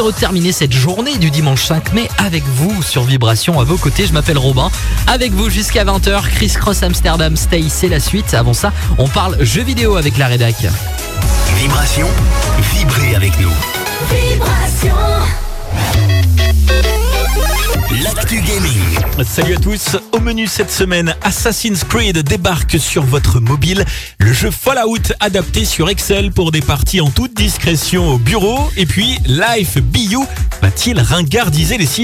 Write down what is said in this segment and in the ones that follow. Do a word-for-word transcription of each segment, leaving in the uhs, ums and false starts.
heureux de terminer cette journée du dimanche cinq mai avec vous sur Vibration. À vos côtés, je m'appelle Robin. Avec vous jusqu'à vingt heures, Chris Cross Amsterdam Stay, c'est la suite. Avant ça, on parle jeux vidéo avec la rédac. Vibration, vibrez avec nous. Vibration. L'actu gaming. Salut à tous, au menu cette semaine, Assassin's Creed débarque sur votre mobile. Le jeu Fallout adapté sur Excel pour des parties en toute discrétion au bureau. Et puis, Life B U va-t-il ringardiser les Sims ?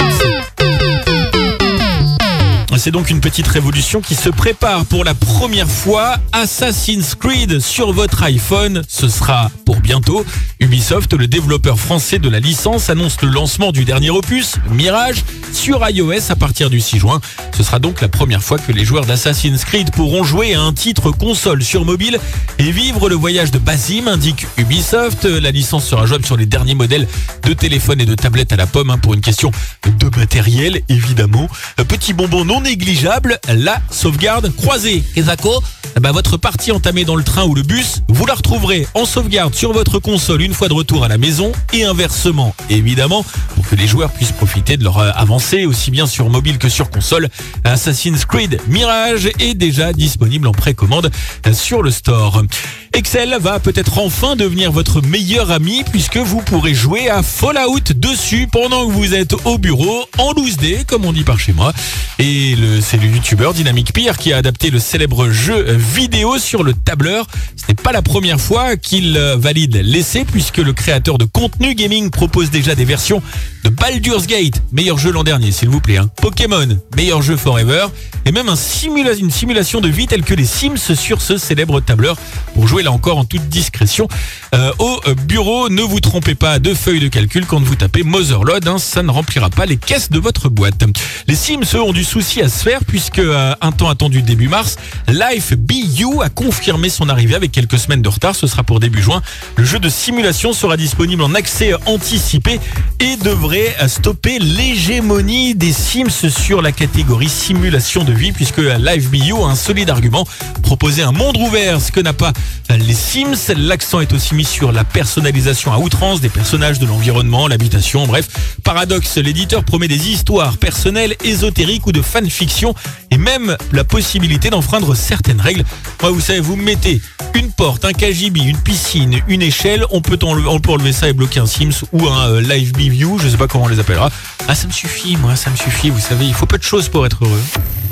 C'est donc une petite révolution qui se prépare pour la première fois. Assassin's Creed sur votre iPhone, ce sera pour bientôt. Ubisoft, le développeur français de la licence, annonce le lancement du dernier opus, Mirage, sur iOS à partir du six juin. Ce sera donc la première fois que les joueurs d'Assassin's Creed pourront jouer à un titre console sur mobile et vivre le voyage de Basim, indique Ubisoft. La licence sera jouable sur les derniers modèles de téléphone et de tablettes à la pomme, hein, pour une question de matériel, évidemment. Petit bonbon non négligeable, la sauvegarde croisée. Kezako, bah, votre partie entamée dans le train ou le bus, vous la retrouverez en sauvegarde sur votre console une fois de retour à la maison et inversement, évidemment, pour que les joueurs puissent profiter de leur avancée aussi bien sur mobile que sur console. Assassin's Creed Mirage est déjà disponible en précommande sur le store. Excel va peut-être enfin devenir votre meilleur ami puisque vous pourrez jouer à Fallout dessus pendant que vous êtes au bureau en loose day, comme on dit par chez moi. Et le, c'est le youtubeur Dynamic Peer qui a adapté le célèbre jeu vidéo sur le tableur. Ce n'est pas la première fois qu'il valide l'essai puisque le créateur de contenu gaming propose déjà des versions de Baldur's Gate, meilleur jeu l'an dernier s'il vous plaît, hein. Pokémon, meilleur jeu forever, et même un simula- une simulation de vie telle que les Sims sur ce célèbre tableur pour jouer là encore en toute discrétion euh, au bureau. Ne vous trompez pas de feuille de calcul quand vous tapez Motherload, hein, ça ne remplira pas les caisses de votre boîte. Les Sims eux ont du souci à se faire puisque euh, un temps attendu début mars, Life B U a confirmé son arrivée avec quelques semaines de retard. Ce sera pour début juin. Le jeu de simulation sera disponible en accès anticipé et devrait stopper l'hégémonie des Sims sur la catégorie simulation de vie puisque Life B U a un solide argument, proposer un monde ouvert, ce que n'a pas les Sims. L'accent est aussi mis sur la personnalisation à outrance des personnages, de l'environnement, l'habitation, bref. Paradoxe, l'éditeur promet des histoires personnelles, ésotériques ou de fanfiction et même la possibilité d'enfreindre certaines règles. Moi, vous savez, vous mettez une porte, un K G B, une piscine, une échelle, on peut, enlever, on peut enlever ça et bloquer un Sims ou un euh, Live B View, je sais pas comment on les appellera. Ah, ça me suffit, moi, ça me suffit, vous savez, il faut peu de choses pour être heureux.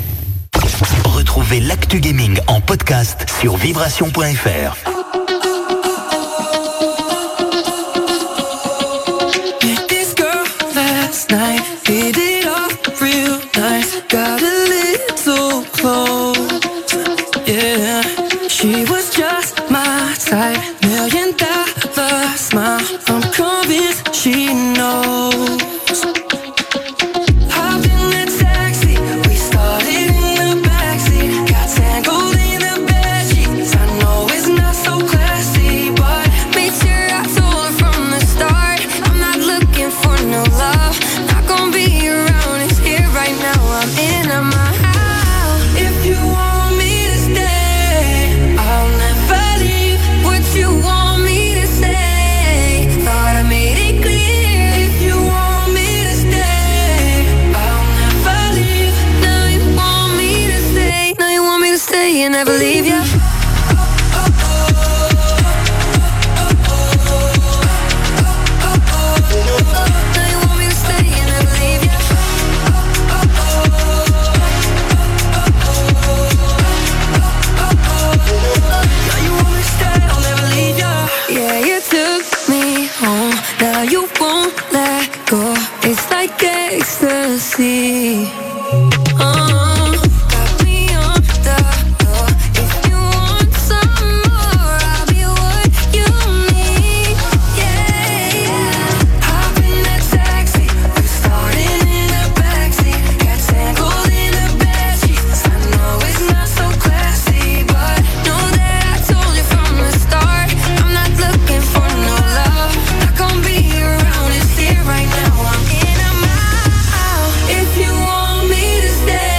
Retrouvez l'actu gaming en podcast sur vibration point f r. She was just my type, million dollar smile. I'm convinced she knows. Hop in the taxi, we started in the backseat. Got tangled in the bedsheets. I know it's not so classy, but made sure I told her from the start. I'm not looking for no love. Not gonna be around, it's here right now. I'm in, I'm out. If you want me to stay, I'll never leave. What you want me to say? Thought I made it clear. If you want me to stay, I'll never leave. Now you want me to stay. Now you want me to stay and never leave you. Now you won't let go. It's like ecstasy. Uh, got me on the floor. If you want some more, I'll be what you need. Yeah, yeah. Hop in that taxi. We started in the backseat. Got tangled in the bedsheets. I know it's not so classy, but know that I told you from the start. I'm not looking for no love. Not gonna be around, it's here right now. I'm in, I'm out. If you want me to stay,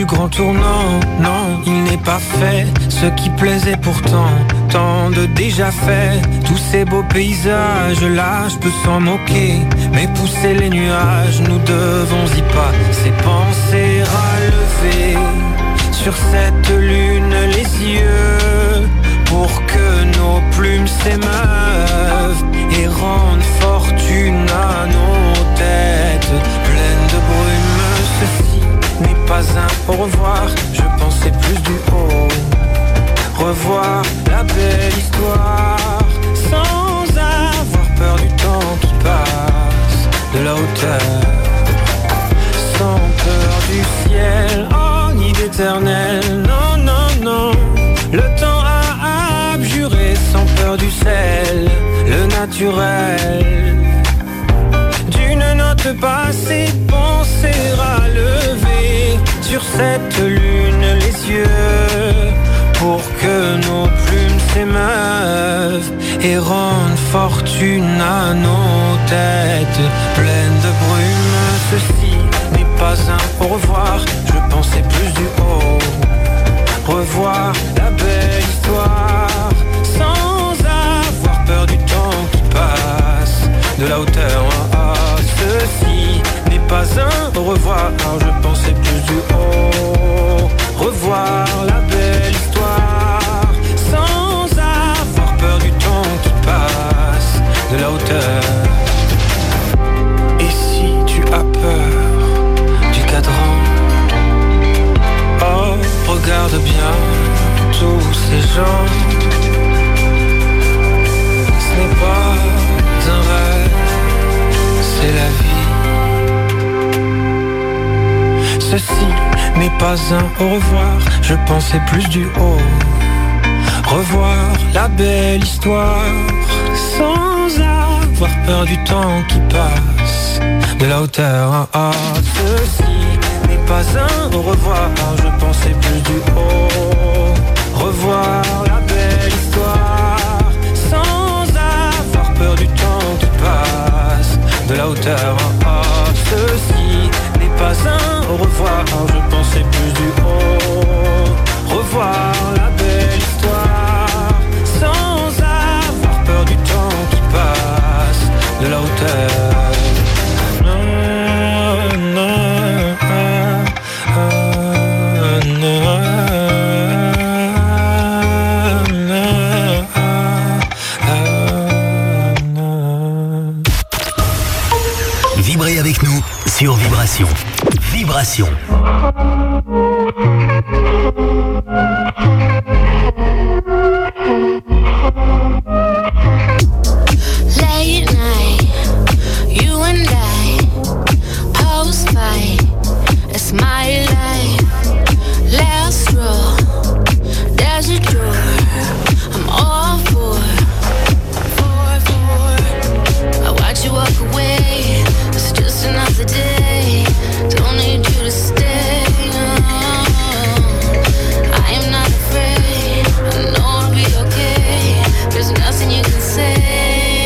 du grand tournant. Non, il n'est pas fait ce qui plaisait pourtant. Tant de déjà fait, tous ces beaux paysages là, je peux s'en moquer, mais pousser les nuages, nous devons y passer, penser à lever sur cette lune les yeux pour que nos plumes s'émeuvent et rendent fortune à nos têtes pleines de brume. Ceci n'est pas un au revoir, je pensais plus du haut. Revoir la belle histoire sans avoir peur du temps qui passe, de la hauteur, sans peur du ciel, oh ni d'éternel, non, non, non. Le temps a abjuré sans peur du sel, le naturel. D'une note passée, penser à lever sur cette lune les yeux pour que nos plumes s'émeuvent et rendent fortune à nos têtes pleines de brume. Ceci n'est pas un au revoir, je pensais plus du haut. Revoir la belle histoire sans avoir peur du temps qui passe, de la hauteur. Ah, ah, ceci n'est pas un au revoir, je pensais plus du haut. Revoir la belle histoire sans avoir peur du temps qui passe, de la hauteur. Et si tu as peur du cadran, oh, regarde bien tous ces gens. Ce n'est pas un rêve, c'est la vie. Ceci n'est pas un au revoir, je pensais plus du haut. Revoir la belle histoire sans avoir peur du temps qui passe, de la hauteur. Ah, ah, ceci n'est pas un au revoir, je pensais plus du haut. Revoir la belle histoire sans avoir peur du temps qui passe, de la hauteur. Ah, ah, ceci n'est pas un au revoir, je pensais plus du haut. Revoir la belle histoire sans avoir peur du temps qui passe, de la hauteur. Non, non, ah, ah, non, ah, non. Vibrez avec nous sur Vibration. Vibration. Late night, you and I, post-fight, it's my life. Last row, there's a door, I'm all for, for, for. I watch you walk away, it's just another day. Don't need you to stay. I am not afraid, I know I'll be okay. There's nothing you can say.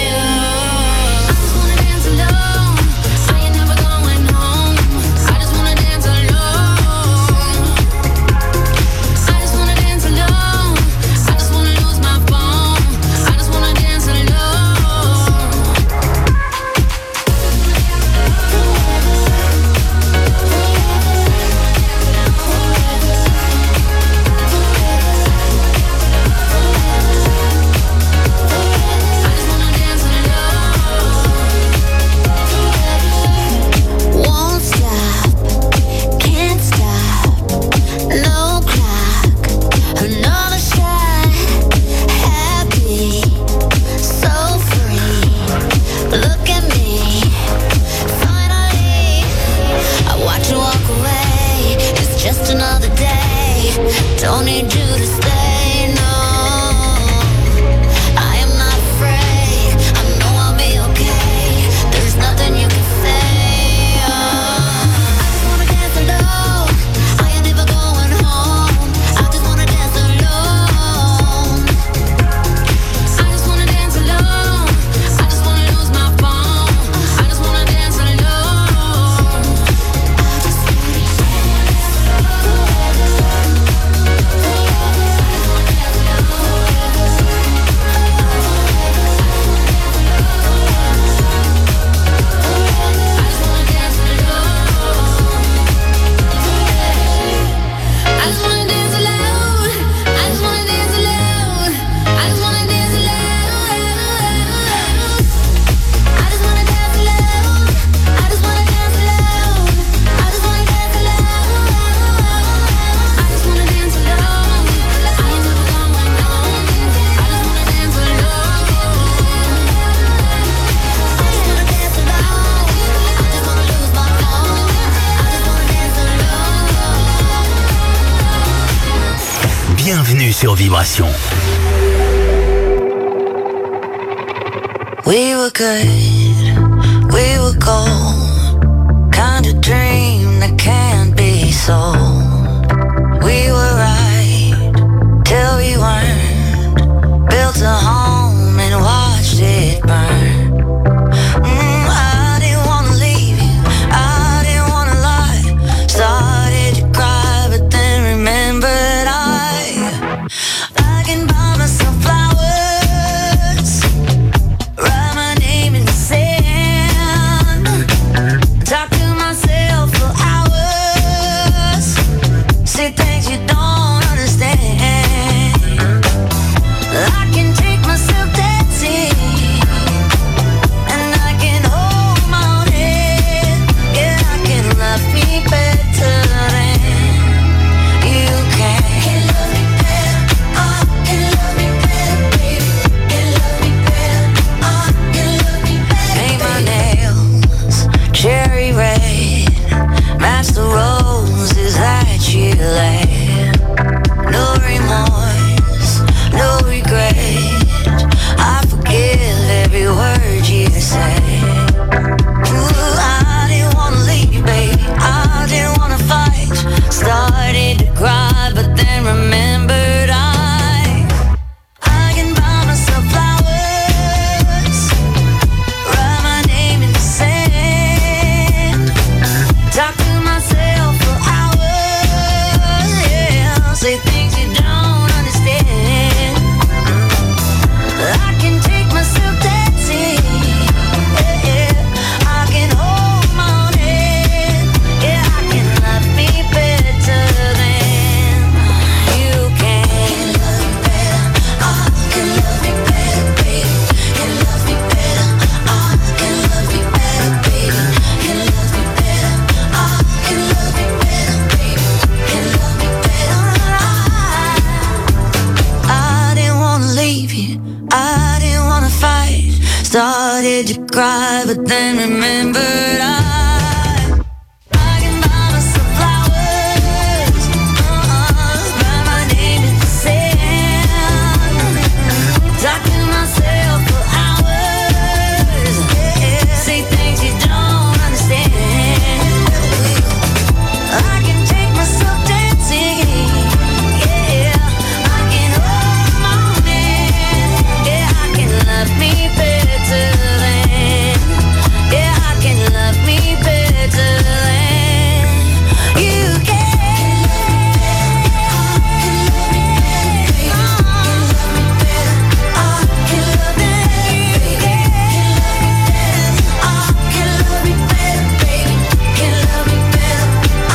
Don't need you to stay, no. I am not afraid, I know I'll be okay. There's nothing you can say. Oh. I just wanna dance alone, I ain't never going home. I just wanna dance alone. I just wanna dance alone, I just wanna lose my phone. I just wanna dance alone. I just wanna dance alone. sur Vibration. We were good, we were gold, kind of dream that can't be sold. We were right till we weren't, built a home and watched it burn. Mm, I didn't wanna leave you, I didn't wanna lie, started to cry but then remembered I, I can buy myself flowers, write my name in the sand, talk to myself for hours, say things you don't understand. I can take myself dancing, and I can hold my own head. Yeah, I can love me better than you can. Can love me better, oh, can love me better, baby. Can love me better, oh, can love me better. Paint my nails cherry red, match the roses that you laid. No remorse, no regret, I forgive every word you say. Ooh, I didn't wanna leave you, baby, I didn't wanna fight, started to cry but then remembered I, I can buy myself flowers, write my name in the sand, talk to myself for hours, yeah, say things you don't understand. I can take myself dancing, yeah, yeah. I can hold my own head, yeah, I can love me better than you can. Can love me better, oh, can love me better, baby. Can love me better, oh, can love me better, baby. Can love me better, oh, can love me better, baby. Can love me better. I didn't wanna leave you, I didn't wanna fight, started to cry but then remembered I, I can buy myself flowers, uh-uh, write my name in the sand, talk to myself for hours, yeah, say things you don't understand. I can take myself dancing, yeah, I can hold my own hand, yeah, I can love me better than, yeah, I can love me better than you can. Can love me better, oh, can love me better, oh, can love me better, baby, can love me better,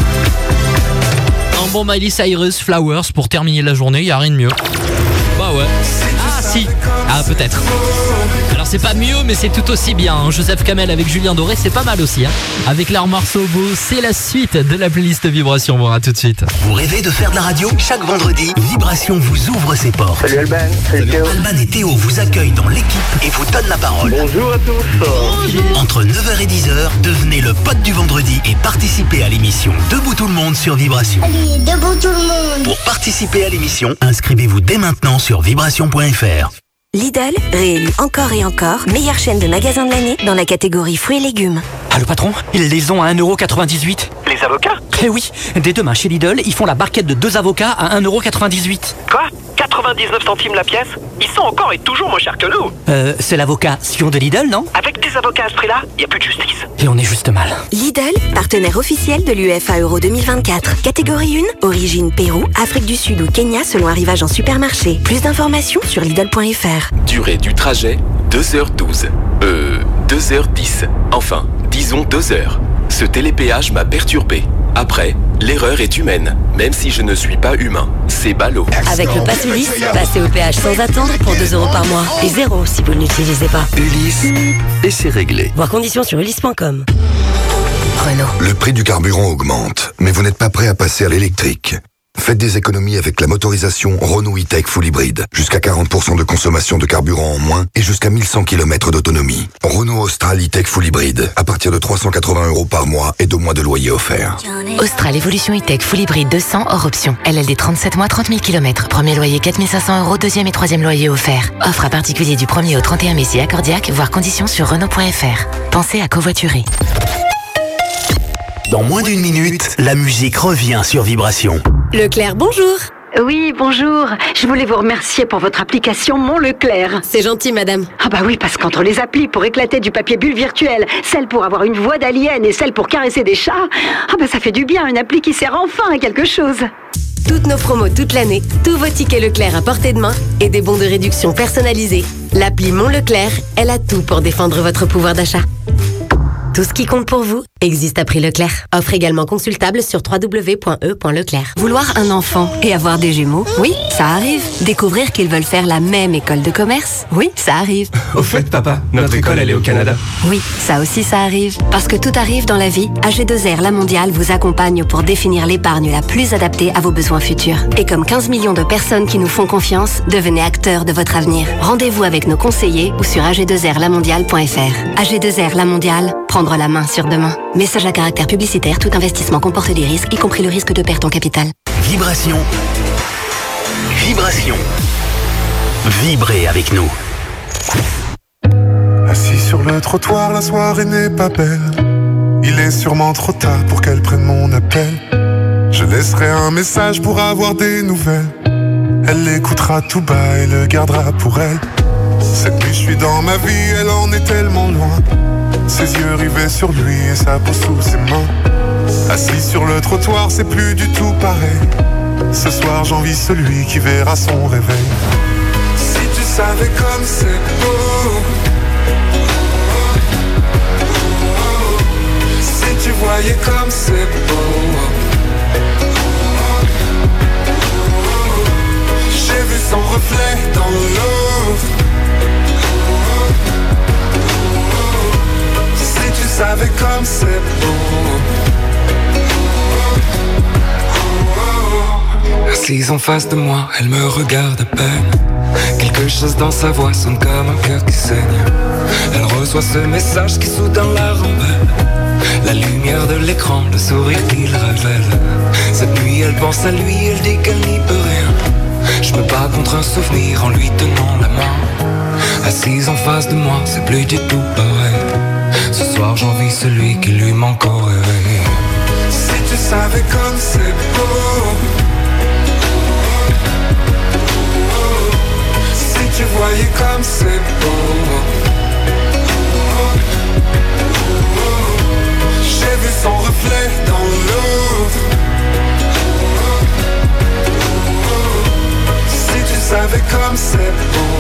oh. Un bon Miley Cyrus, Flowers pour terminer la journée, y a rien de mieux. Bah ouais. Ah si. Ah peut-être. Alors c'est pas mieux mais c'est tout aussi bien. hein. Joseph Kamel avec Julien Doré, c'est pas mal aussi. Hein. Avec leur morceau beau, c'est la suite de la playlist Vibration. Bon, à tout de suite. Vous rêvez de faire de la radio? Chaque vendredi, Vibration vous ouvre ses portes. Salut Alban, salut Théo. Alban et Théo vous accueillent dans l'équipe et vous donnent la parole. Bonjour à tous. Entre neuf heures et dix heures, devenez le pote du vendredi et participez à l'émission Debout tout le monde sur Vibration. Allez, debout tout le monde. Pour participer à l'émission, inscrivez-vous dès maintenant sur vibration point f r. Lidl, réélu encore et encore, meilleure chaîne de magasins de l'année dans la catégorie fruits et légumes. Ah, le patron, ils les ont à un euro quatre-vingt-dix-huit. Les avocats? Eh oui, dès demain chez Lidl, ils font la barquette de deux avocats à un euro quatre-vingt-dix-huit. Quoi? quatre-vingt-dix-neuf centimes la pièce? Ils sont encore et toujours moins chers que nous. Euh, c'est l'avocat Sion de Lidl, non? Avec des avocats à ce prix-là, y a plus de justice. Et on est juste mal. Lidl, partenaire officiel de l'U E F A Euro deux mille vingt-quatre. Catégorie un, origine Pérou, Afrique du Sud ou Kenya selon arrivage en supermarché. Plus d'informations sur Lidl point f r. Durée du trajet, deux heures douze. Euh, deux heures dix. Enfin, disons deux heures. Ce télépéage m'a perturbé. Après, l'erreur est humaine, même si je ne suis pas humain. C'est ballot. Avec le pass Ulysse, passez au péage sans attendre pour deux euros par mois. Et zéro si vous ne l'utilisez pas. Ulysse, et c'est réglé. Voir conditions sur ulysse point com. Renault. Le prix du carburant augmente, mais vous n'êtes pas prêt à passer à l'électrique. Faites des économies avec la motorisation Renault E-Tech Full Hybrid. Jusqu'à quarante pour cent de consommation de carburant en moins et jusqu'à mille cent kilomètres d'autonomie. Renault Austral E-Tech Full Hybrid. À partir de trois cent quatre-vingts euros par mois et deux mois de loyer offert. Austral Evolution E-Tech Full Hybrid deux cents hors option. L L D trente-sept mois, trente mille kilomètres. Premier loyer quatre mille cinq cents euros, deuxième et troisième loyer offert. Offre à particulier du premier au trente et un mai si accordiaque, voire conditions sur Renault point F R. Pensez à covoiturer. Dans moins d'une minute, la musique revient sur Vibration. Leclerc, bonjour. Oui, bonjour. Je voulais vous remercier pour votre application Mon Leclerc. C'est gentil, madame. Ah bah oui, parce qu'entre les applis pour éclater du papier bulle virtuel, celle pour avoir une voix d'alien et celle pour caresser des chats, ah bah ça fait du bien, une appli qui sert enfin à quelque chose. Toutes nos promos toute l'année, tous vos tickets Leclerc à portée de main et des bons de réduction personnalisés. L'appli Mon Leclerc, elle a tout pour défendre votre pouvoir d'achat. Tout ce qui compte pour vous existe à prix Leclerc. Offre également consultable sur w w w point e point leclerc. Vouloir un enfant et avoir des jumeaux, oui, ça arrive. Découvrir qu'ils veulent faire la même école de commerce, oui, ça arrive. Au fait, papa, notre école, elle est au Canada. Oui, ça aussi, ça arrive. Parce que tout arrive dans la vie, A G deux R La Mondiale vous accompagne pour définir l'épargne la plus adaptée à vos besoins futurs. Et comme quinze millions de personnes qui nous font confiance, devenez acteurs de votre avenir. Rendez-vous avec nos conseillers ou sur a g deux r la mondiale point f r. A G deux R La Mondiale, prendre la main sur demain. Message à caractère publicitaire, tout investissement comporte des risques, y compris le risque de perte en capital. Vibration. Vibration. Vibrez avec nous. Assis sur le trottoir, la soirée n'est pas belle. Il est sûrement trop tard pour qu'elle prenne mon appel. Je laisserai un message pour avoir des nouvelles. Elle l'écoutera tout bas et le gardera pour elle. Cette nuit je suis dans ma vie, elle en est tellement loin. Ses yeux rivés sur lui et sa peau sous ses mains. Assis sur le trottoir, c'est plus du tout pareil. Ce soir j'envie celui qui verra son réveil. Si tu savais comme c'est beau, si tu voyais comme c'est beau. J'ai vu son reflet dans l'eau. Si tu savais comme c'est beau. Assise en face de moi, elle me regarde à peine. Quelque chose dans sa voix sonne comme un cœur qui saigne. Elle reçoit ce message qui soudain la rembelle. La lumière de l'écran, le sourire qu'il révèle. Cette nuit elle pense à lui, elle dit qu'elle n'y peut rien. Je me bats contre un souvenir en lui tenant la main. Assise en face de moi, c'est plus du tout pareil. Ce soir j'envie celui qui lui manque au réveil. Si tu savais comme c'est beau. Si tu voyais comme c'est beau. J'ai vu son reflet dans l'eau. Si tu savais comme c'est beau.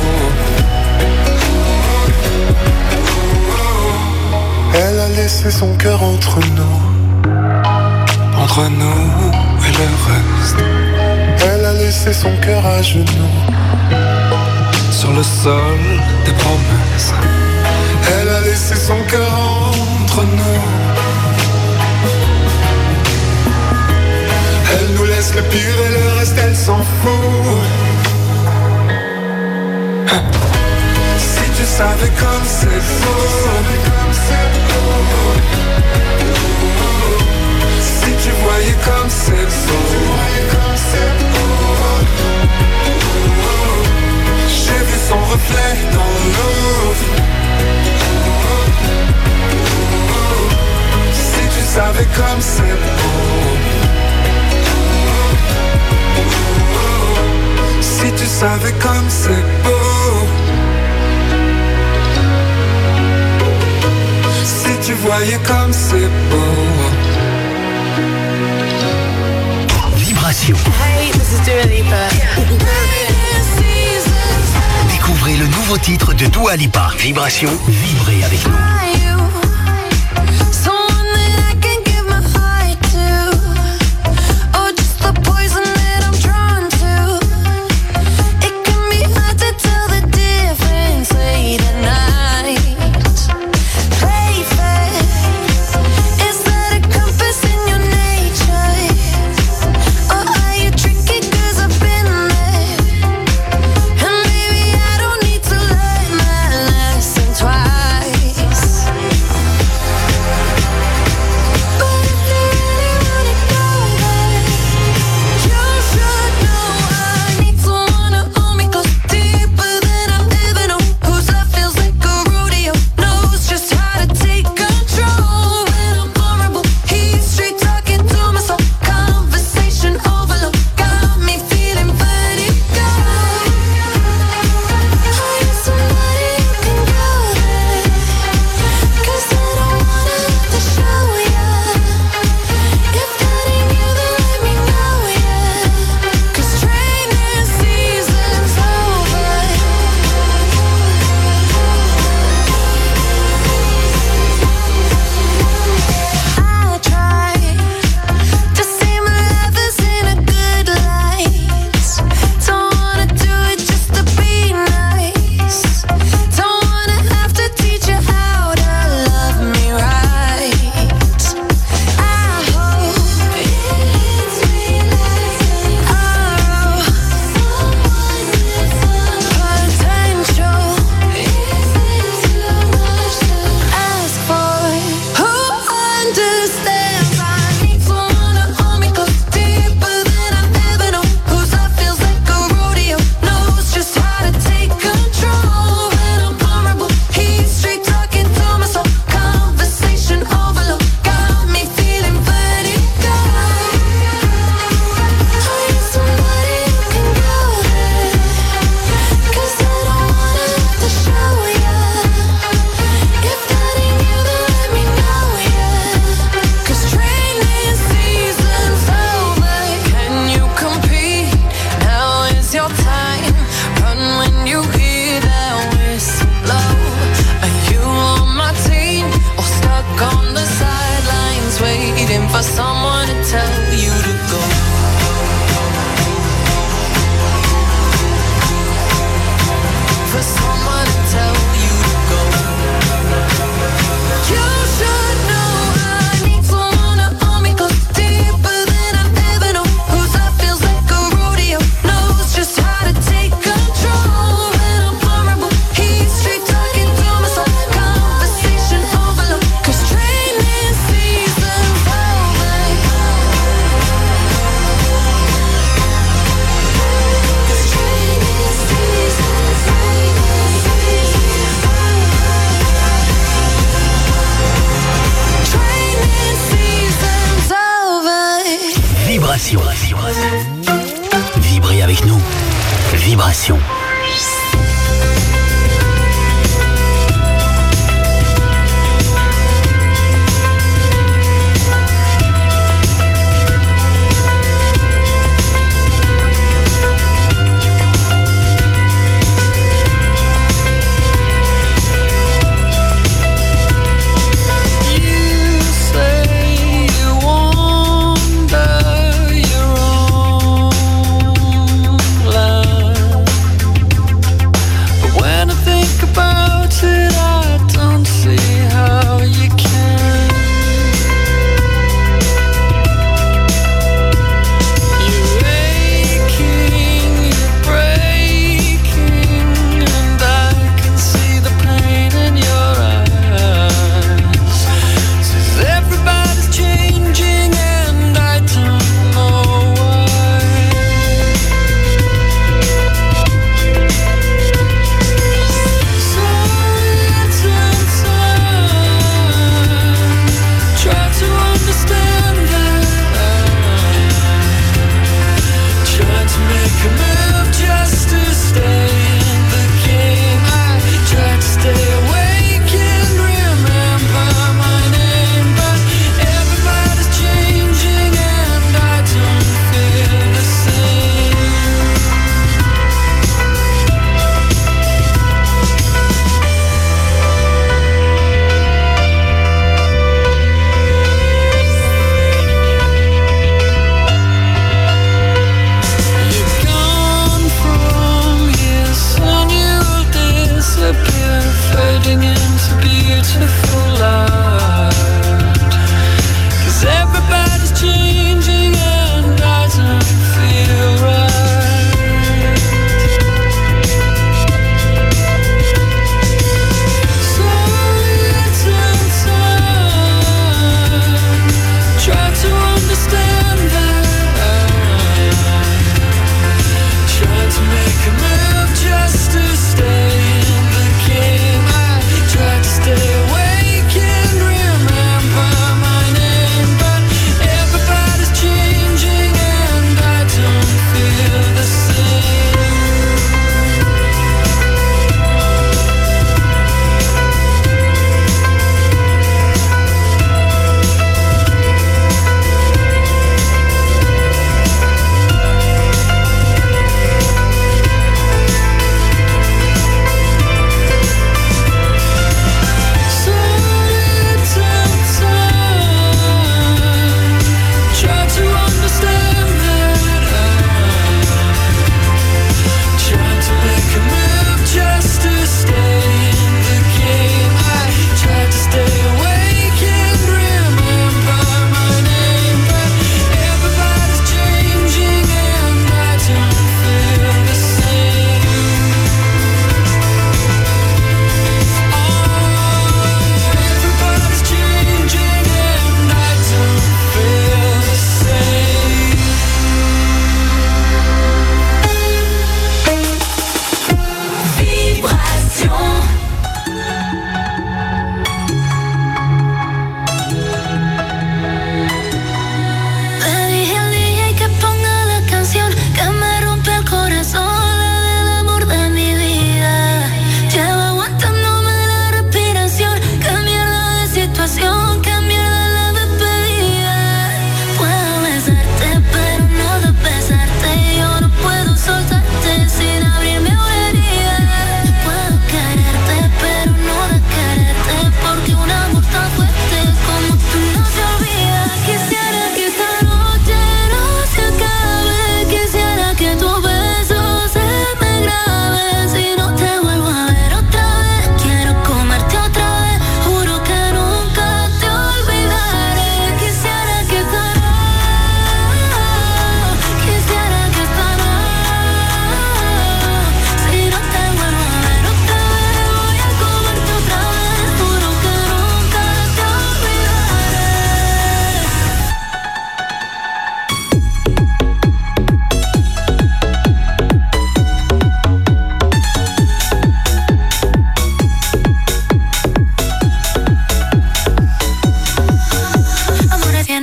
Elle a laissé son cœur entre nous. Entre nous et le reste. Elle a laissé son cœur à genoux. Sur le sol des promesses. Elle a laissé son cœur entre nous. Elle nous laisse le pire et le reste elle s'en fout. Si tu savais comme c'est faux. Si tu voyais comme c'est beau. J'ai vu son reflet dans l'eau. Si tu savais comme c'est beau. Si tu savais comme c'est beau. Si tu voyais comme c'est beau. Vibration. Hey, this is Dua Lipa. Découvrez le nouveau titre de Dua Lipa. Vibration. Vibrez avec nous. Trick Vibration. Vibrez avec nous. Vibration. Love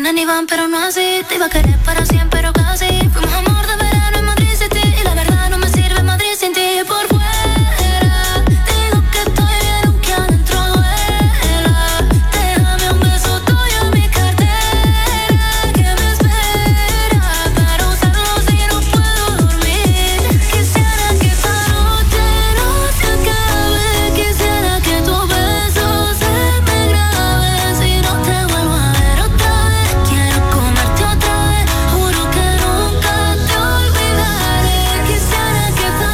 vienen y van, pero no así. Te iba a querer para siempre, pero casi. Fuimos amor de verano en Madrid City. Y la verdad no me sirve Madrid sin ti. Por fuera digo que estoy bien, aunque adentro duela. Déjame un beso tuyo en mi cartera, que me espera para usarlo si no puedo dormir. Quisiera que esta noche no se acabe. Quisiera que tus besos se me graben. Si no te vuelvo a ver otra vez, quiero comerte otra vez. Juro que nunca te olvidaré. Quisiera que esta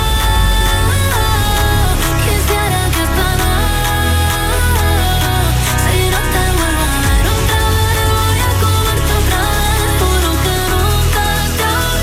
Quisiera que esta si no te vuelvo a ver otra vez, voy a comerte otra vez. Juro que nunca te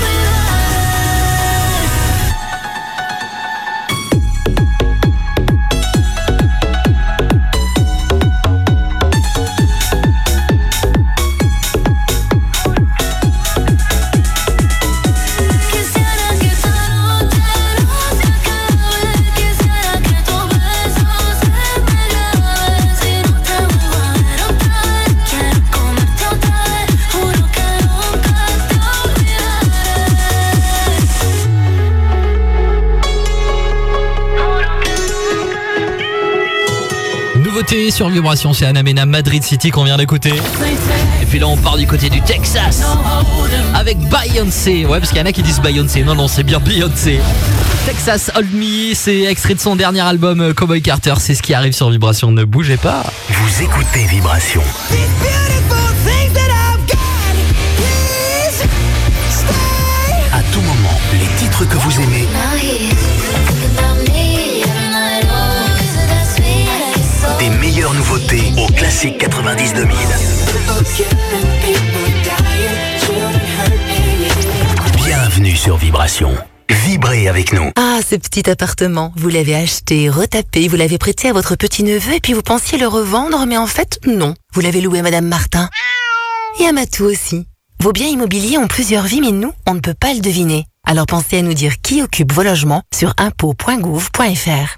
Quisiera que esta noche no se acabe. Quisiera que tus besos se me graben. Si no te vuelvo a ver otra vez, quiero comerte otra vez. Juro que nunca te Nouveauté sur Vibration, c'est Anna Mena Madrid City qu'on vient d'écouter. Et puis là on part du côté du Texas avec Beyoncé. Ouais, parce qu'il y en a qui disent Beyoncé. Non non, c'est bien Beyoncé. Texas Hold Me, c'est extrait de son dernier album euh, Cowboy Carter. C'est ce qui arrive sur Vibration, ne bougez pas. Vous écoutez Vibration. À tout moment, les titres que vous aimez des meilleures nouveautés au classique quatre-vingt-dix deux mille. Bienvenue sur Vibration. Vibrez avec nous. Ah, ce petit appartement, vous l'avez acheté, retapé, vous l'avez prêté à votre petit-neveu et puis vous pensiez le revendre, mais en fait, non. Vous l'avez loué à Madame Martin. Et à Matou aussi. Vos biens immobiliers ont plusieurs vies, mais nous, on ne peut pas le deviner. Alors pensez à nous dire qui occupe vos logements sur impôts point gouv point fr.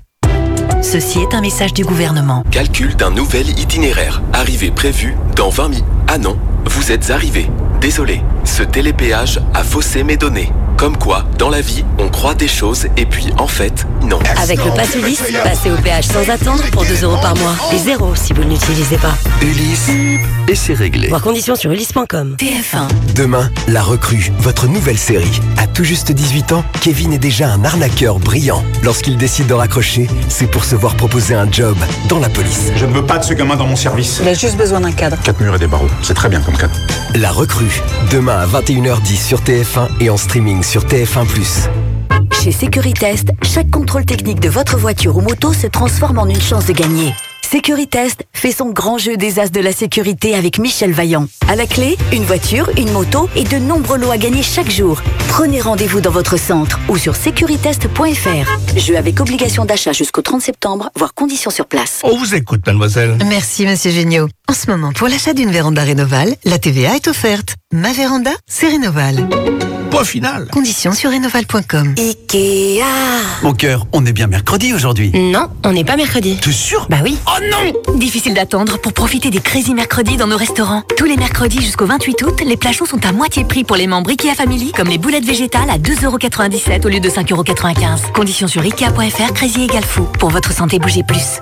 Ceci est un message du gouvernement. Calcul d'un nouvel itinéraire. Arrivée prévue dans vingt minutes. Ah non, vous êtes arrivé. Désolé, ce télépéage a faussé mes données. Comme quoi, dans la vie, on croit des choses et puis en fait, non. Avec le Pass Ulysse, passez au péage sans attendre pour deux euros par mois. Et zéro si vous ne l'utilisez pas. Ulysse, et c'est réglé. Voir conditions sur ulysse point com. T F un. Demain, La Recrue, votre nouvelle série. À tout juste dix-huit ans, Kevin est déjà un arnaqueur brillant. Lorsqu'il décide de raccrocher, c'est pour se voir proposer un job dans la police. Je ne veux pas de ce gamin dans mon service. Il a juste besoin d'un cadre. Quatre murs et des barreaux, c'est très bien comme cadre. La Recrue, demain à vingt et une heures dix sur T F un et en streaming sur T F un plus. Chez Securitest, chaque contrôle technique de votre voiture ou moto se transforme en une chance de gagner. Securitest fait son grand jeu des as de la sécurité avec Michel Vaillant. À la clé, une voiture, une moto et de nombreux lots à gagner chaque jour. Prenez rendez-vous dans votre centre ou sur securitest point fr. Jeu avec obligation d'achat jusqu'au trente septembre, voire conditions sur place. On vous écoute, mademoiselle. Merci, monsieur Géniaud. En ce moment, pour l'achat d'une véranda Rénoval, la T V A est offerte. Ma véranda, c'est Rénoval. Point final. Conditions sur rénoval point com. Ikea. Mon cœur, on est bien mercredi aujourd'hui. Non, on n'est pas mercredi. T'es sûr? Bah oui. Oh non! Difficile d'attendre pour profiter des Crazy Mercredis dans nos restaurants. Tous les mercredis jusqu'au vingt-huit août, les plats chauds sont à moitié prix pour les membres Ikea Family, comme les boulettes végétales à deux euros quatre-vingt-dix-sept au lieu de cinq euros quatre-vingt-quinze. Conditions sur ikea point fr. Crazy égale fou. Pour votre santé, bougez plus.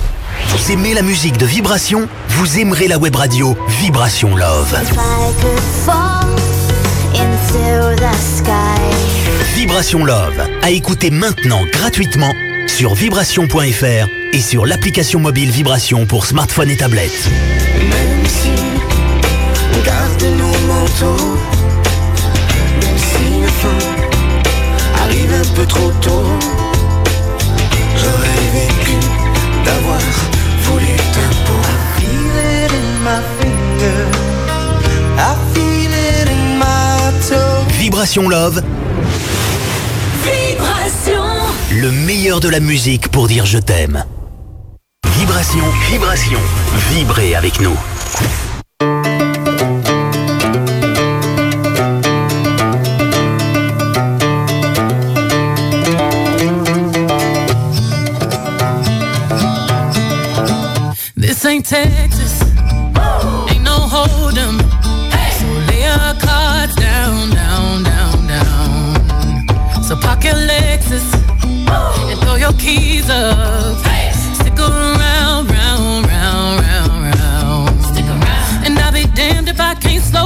Vous aimez la musique de Vibration? Vous aimerez la web radio Vibration Love. Vibration Love, à écouter maintenant gratuitement sur vibration point fr et sur l'application mobile Vibration pour smartphone et tablette. Même si on garde nos manteaux, même si la fin arrive un peu trop tôt, j'aurais vécu d'avoir voulu ta peau. I feel it in my finger, I feel it in my toe. Vibration Love, Vibration. le meilleur de la musique pour dire je t'aime. Vibration, vibration, vibrez avec nous. This ain't Texas, ain't no hold 'em.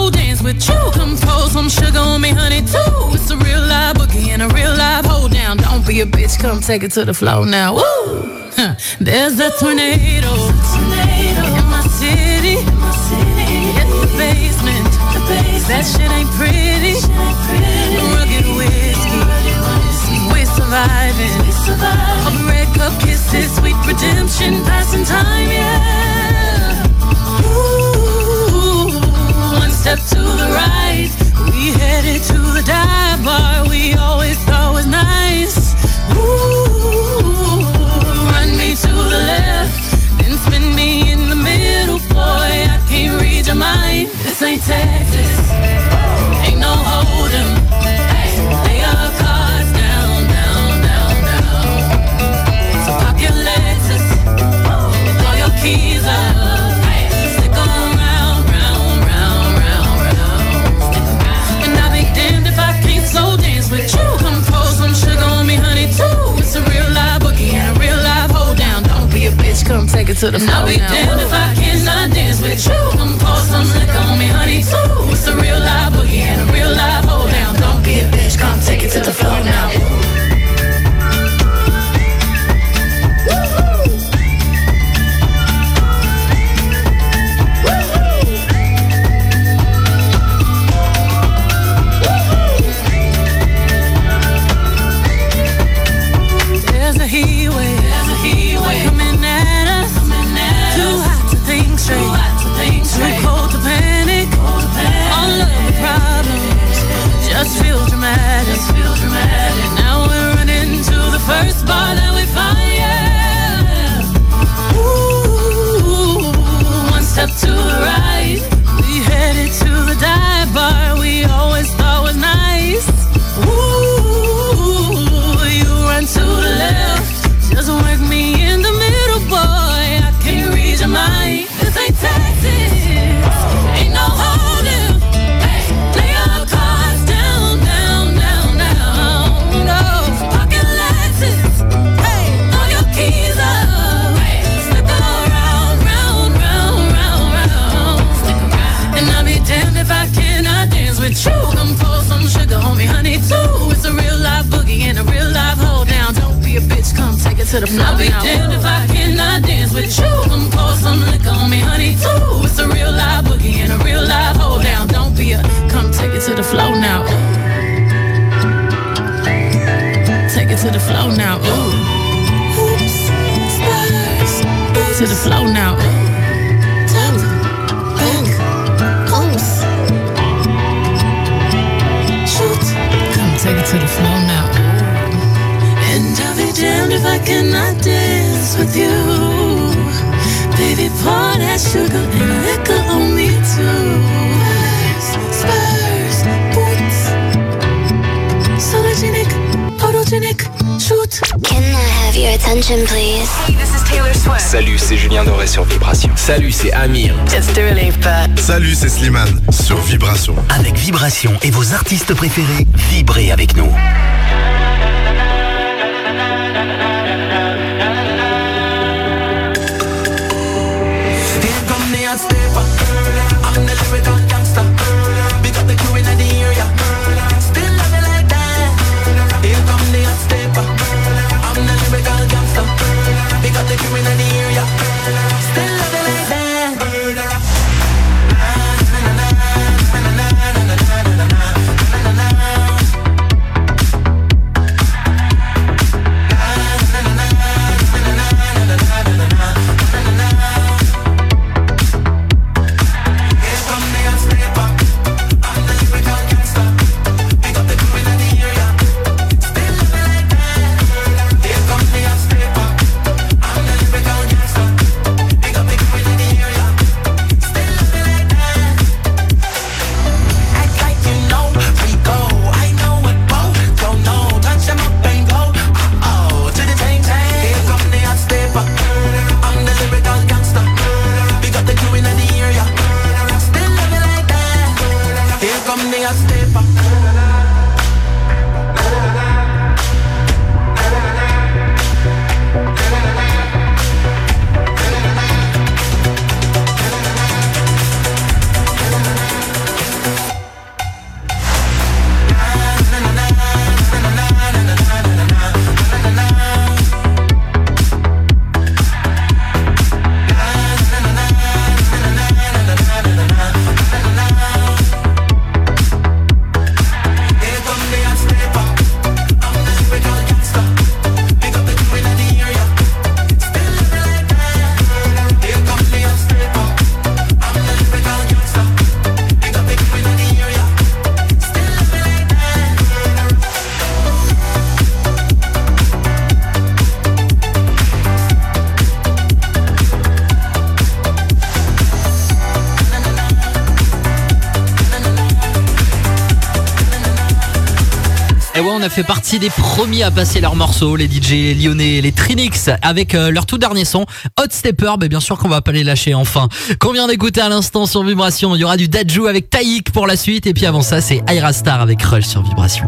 slow dance with you. Come pour some sugar on me, honey, too. It's a real live boogie and a real live hold down. Don't be a bitch, come take it to the floor now. Woo! Huh. There's a tornado, tornado in my city. In my city. Hit the basement. The basement. That shit ain't pretty. Shit ain't pretty. Rugged whiskey. We're surviving. We surviving. Of red cup kisses, sweet redemption, passing time, yeah. Ooh, one step to the right, we headed to the dive bar we always thought was nice. Ooh, run me to the left, then spin me in the middle, boy. I can't read your mind. This ain't Texas, ain't no hold'em. Hey, lay your cards down, down, down, down. So pop your Lexus, throw your keys up, stick 'em round, round, round, round, round. And I'll be damned if I can't slow dance with you. Come pour some sugar on me, honey, too. It's a real live boogie and a real live hold down. Don't be a bitch, come take it to the floor. I'll be damned if I cannot dance with you. Come pour some liquor on me, honey, too. It's a real live boogie and a real live hold down. Don't be a bitch, come take it to the floor now. There's a heat wave, there's a heat wave coming at us, coming at too us. Hot to think straight, too, hot to think straight. Too cold to panic, cold to panic. All of the problems just feel dramatic, just feel dramatic. Now we're running to the first bar that we find, yeah. Ooh, one step to the right, we headed to the dive bar we always thought was nice. Ooh, you run to the left, just work me in the middle, boy. I can't read your mind. This ain't Texas, ain't no hold'em. Hey, lay your cards down, down, down, down. No, pocket Lexus. Hey, throw your keys up. Slip around, round, round, round, round. And I'll be damned if I cannot dance with you. Come pour some sugar on me, honey, too. It's a real live boogie and a real live hold down. Don't be a bitch, come take it to the floor. I'll be damned if I cannot dance with you. Come pour some liquor on me, honey, too. It's a real live boogie and a real live hold down. Don't be a, come take it to the floor now. Take it to the floor now. Ooh. Oops, spurs, to the floor now. Tap, back, oops. Shoot, come take it to the floor now. And I'll be damned if I cannot dance with you. Baby, pour that sugar and liquor on me too. Spurs, boots, sologenic, photogenic, shoot. Can I have your attention, please? Hey, this is Taylor Swift. Salut, c'est Julien Doré sur Vibration. Salut, c'est Amir. It's Dua Lipa. Salut, c'est Slimane sur Vibration. Avec Vibration et vos artistes préférés, vibrez avec nous. I'm the lyrical gangster. Big up the crew in the area. Still love it like that. Here come the hot stepper. I'm the lyrical gangster. Big up the crew in the area. Still love it like that. ouais, on a fait partie des premiers à passer leurs morceaux, les D J lyonnais, les Trinix, avec euh, leur tout dernier son, Hot Stepper. Mais bien sûr qu'on va pas les lâcher enfin. Qu'on vient d'écouter à l'instant sur Vibration. Il y aura du Dadju avec Taïk pour la suite. Et puis avant ça, c'est Ayra Star avec Rush sur Vibration.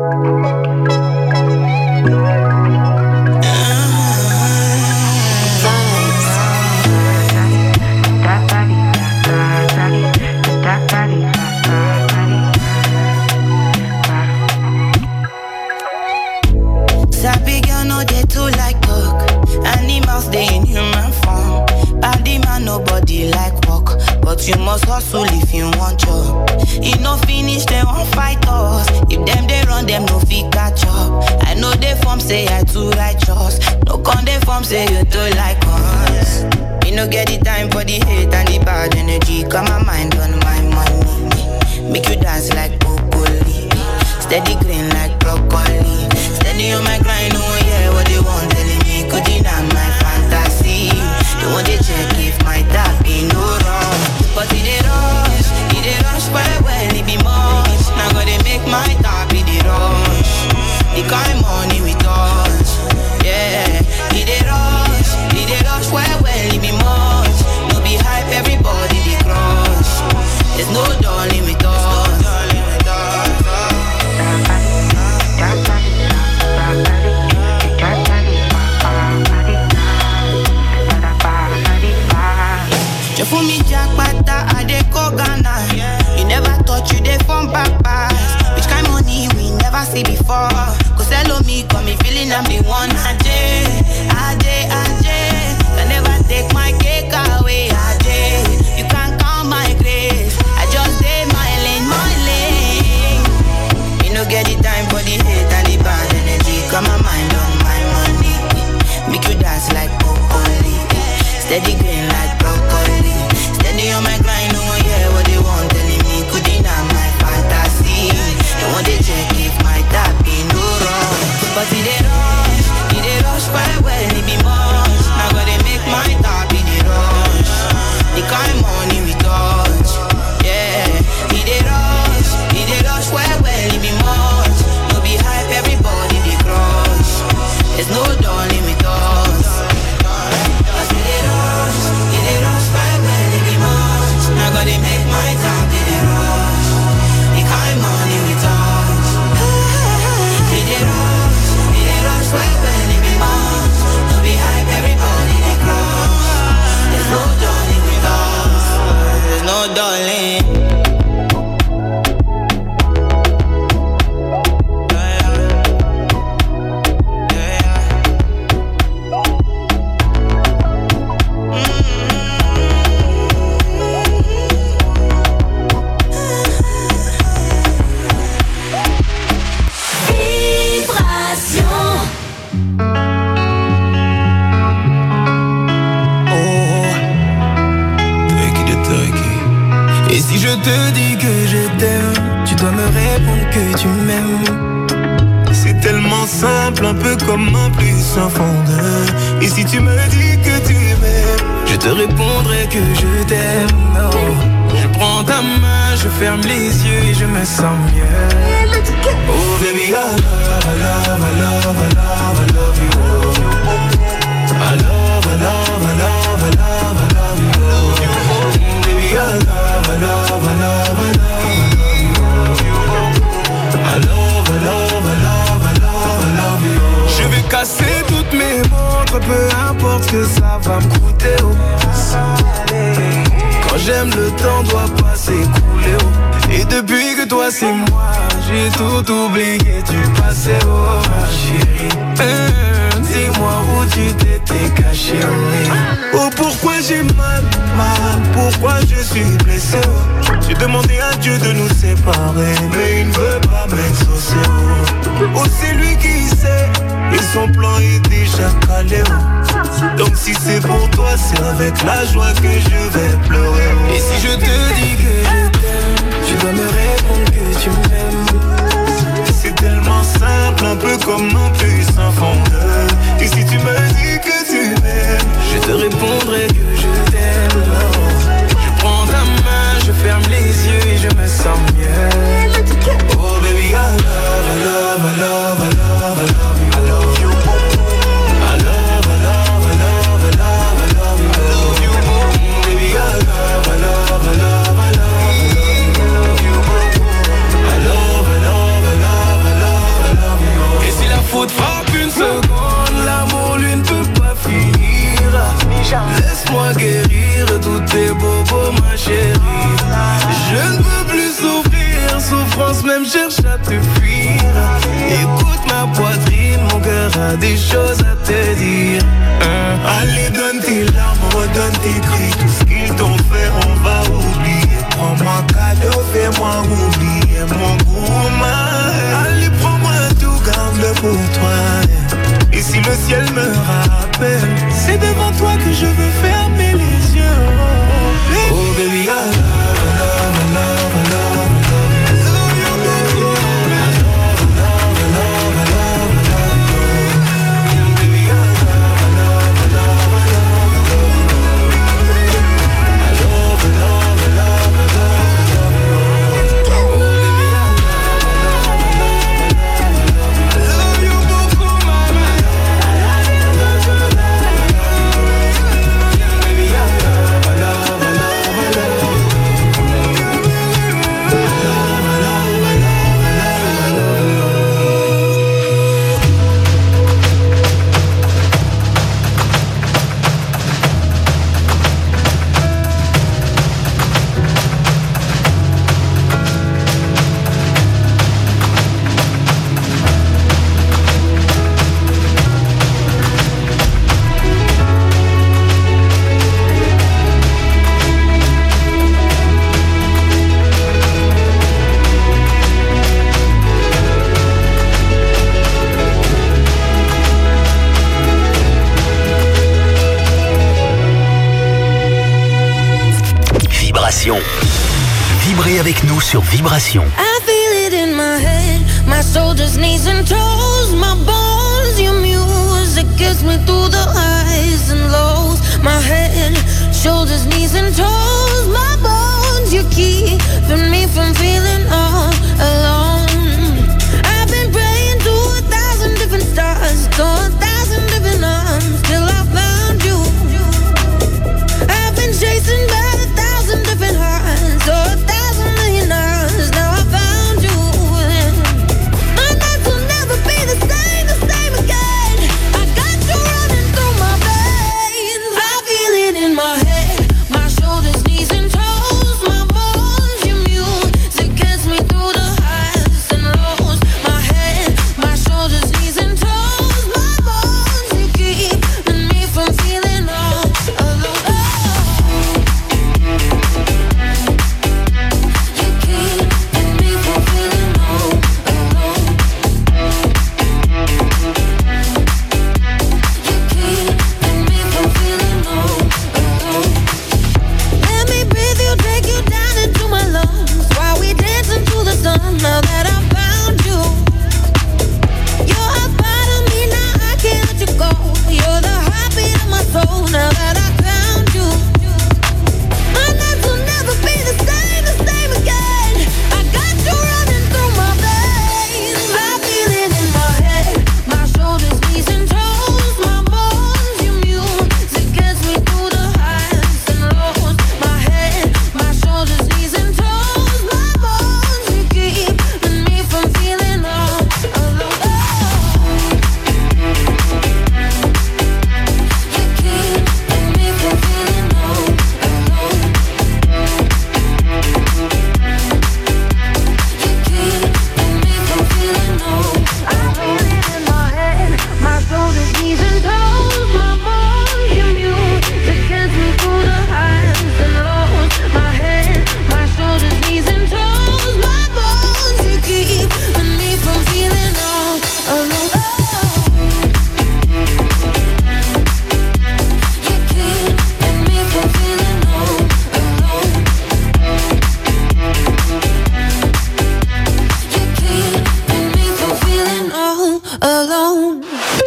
Sabi girl no dey too like talk. Animals dey in human form. Body man nobody like work, but you must hustle if you want job. E no finish dem wan fight us. If dem dey run dem no fit catch up. I know dey form say I too righteous. No con dey form say you too like us. Me no get the time for the hate and the bad energy. Got my mind on my money. Make you dance like broccoli. Steady green like broccoli. Steady on my grind, no one hear what they want telling me. Could deny my fantasy. They want to check if my tap be no wrong. But it dey rush, it dey rush well well, it be much. Now gotta make my tap be the rush. The kind money we touch, yeah. It dey rush, it dey rush well well, it be much. No be hype, everybody dey crush. There's no darling with us. You fool me jackpata, I dey go Ghana. You never thought you dey from back pass. Which kind money we never see before. Cause hello me, got me feeling I'm the one. Ajay, Ajay, Ajay. Can never take my cake away, Ajay. You can't count my grace. I just dey my lane, my lane. You no get the time for the hate and the bad energy. Got my mind on my money. Make you dance like broccoli. Steady green like broccoli. Steady on my grind, no one hear what they want telling me. Could deny my fantasy. They want to check if my tap be no wrong. But it dey rush, it dey rush well well, it be much. Now gotta make my tap be the rush. The kind money we touch, yeah. It dey rush, it dey rush well well, it be much. No be hype, everybody dey crush. There's no darling with us. They make my time be the rush. The kind money we touch. They dey rush, they dey rush right when they be much. No be hype, everybody they crush. There's no darling with us. There's no darling. Je te dis que je t'aime, tu dois me répondre que tu m'aimes. C'est tellement simple, un peu comme un plus un fond de. Et si tu me dis que tu m'aimes, je te répondrai que je t'aime. Oh. Je prends ta main, je ferme les yeux et je me sens mieux. Oh baby, I love, I love, I love, I love, I love you. I love, I love, I love, I love, I love you. Baby, I love, I love, I love, I love, I love, I love, I love, I love, I love you. Je vais casser toutes mes montres, peu importe ce que ça va me coûter. Oh. Quand j'aime, le temps doit pas s'écouler. Oh. Et depuis que toi c'est moi, j'ai tout oublié du passé. Oh ma chérie, euh, dis-moi où tu t'étais caché. Oh, oh pourquoi j'ai mal, mal, pourquoi je suis blessé. Oh. J'ai demandé à Dieu de nous séparer, mais il ne veut pas m'exaucer. Oh, oh c'est lui qui sait, et son plan est déjà calé. Oh. Donc si c'est pour toi, c'est avec la joie que je vais pleurer. Oh. Et si je te dis que je t'aime, tu dois me répondre que tu m'aimes. C'est tellement simple, un peu comme un puissant fondeur. Et si tu me dis que tu m'aimes, je te répondrai que je t'aime. Je prends ta main, je ferme les yeux et je me sens mieux. Oh baby, I love, I love, I love. même cherche à te fuir. Écoute ma poitrine, mon cœur a des choses à te dire. Hein? Allez, donne tes larmes, redonne tes cris. Tout ce qu'ils t'ont fait, on va oublier. Prends-moi cadeau, fais-moi oublier mon gourmand. Allez, prends-moi tout, garde-le pour toi. Et si le ciel me rappelle, c'est devant toi que je veux fermer les yeux. Oh baby, I love, I love, I love, I love. Vibrez avec nous sur Vibration. I feel it in my head, my shoulders, knees and toes, my bones, your music gets me through the highs and lows. My head, shoulders, knees and toes, my bones, you keeping me from feeling all alone. I've been praying to a thousand different stars, to a thousand different arms, till I found you. I've been chasing by a thousand different hearts, so a thousand million hours, now I found you. My nights will never be the same, the same again. I got you running through my veins. I feel it in my head, my shoulders, knees and toes, my bones, your music gets me through the highs and lows. My head, my shoulders, knees and toes, my bones, you keeping me from feeling all alone. Now that I found you, you're a part of me, now I can't let you go. You're the heartbeat of my soul, now that I found you. My nights will never be the same, the same again. I got you running through my veins. I feel it in my head, my shoulders, knees and toes, my bones, your music gets me through the highs and lows. My head, my shoulders, knees and toes, my bones, you keep me from feeling all alone. You keep me from feeling all alone. You keep me from feeling all. I feel it in my head, my shoulders, knees and toes, my bones, your music gets me through the highs and lows. My head, my shoulders, knees and toes, my bones, you keep me from feeling all alone. You keep me from feeling all alone. You keep me from feeling all alone.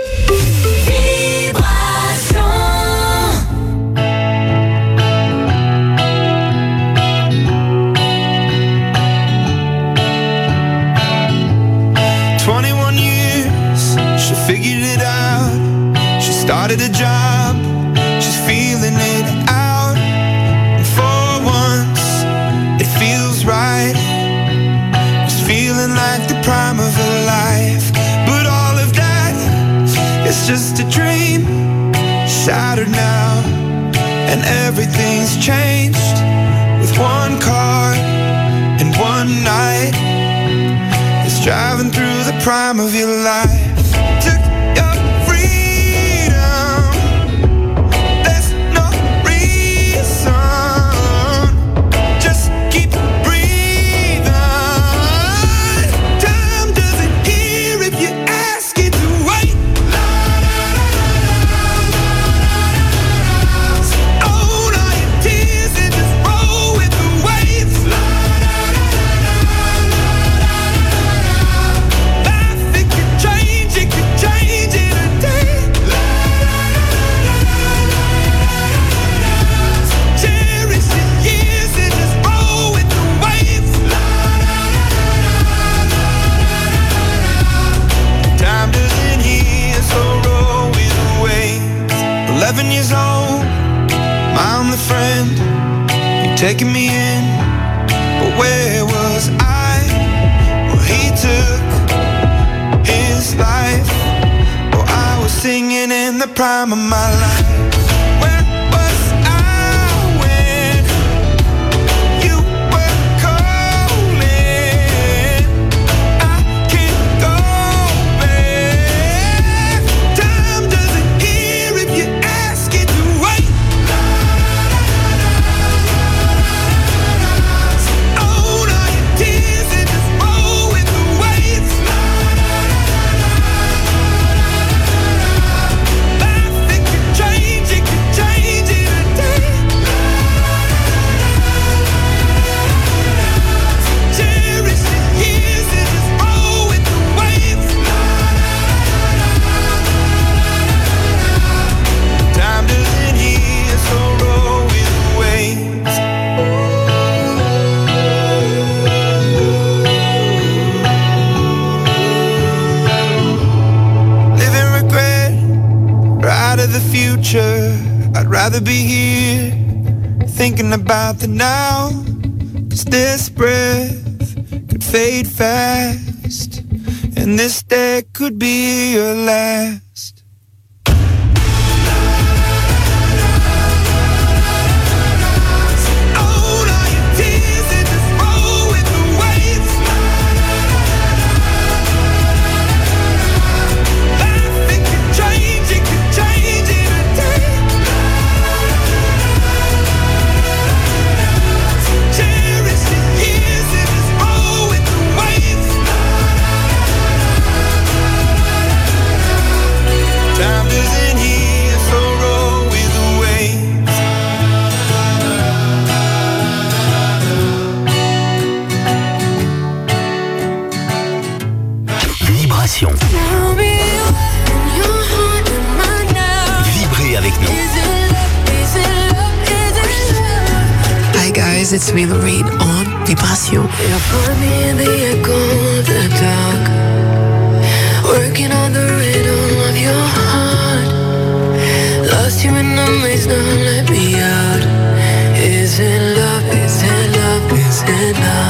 twenty-one years, she figured it out. She started a job, she's feeling it out. And for once, it feels right. It's feeling like the prime of her life. But all of that is just a dream, shattered now. And everything's changed with one car and one night. Driving through the prime of your life. Took your freedom. There's no reason. Just keep breathing. Time doesn't hear if you ask it to wait. Own all your tears and just roll with the waves. Life, it could change, it could change in a day. Cherish the years and just roll with the waves. Time doesn't heal, so roll with the waves. Eleven years old, I'm the friend. You taking me in, but where was I? Well, he took his life. Well, I was singing in the prime of my life. Where was I when you were calling? I can't go back. Time doesn't hear if you ask it to wait. Own all your tears and just roll with the waves. Life, it could change, it could change in a day. Cherish the years and just roll with the waves. Time doesn't heal, so roll with the waves. Living regret, right of the future. I'd rather be here, thinking about the now. 'Cause this breath could fade fast, and this day could be your last. Own all your tears and just roll with the waves. Life, it could change, it could change in a day. Cherish the years and just roll with the waves. Time doesn't heal, so roll with the waves. Vibration. Vibrez avec nous. Hi guys, it's me Lorraine on Vibration. You'll find me in the echo of the dark, working on the rhythm of your heart. Lost you in the maze, now let me out. Is it love? Is it love? Is it love?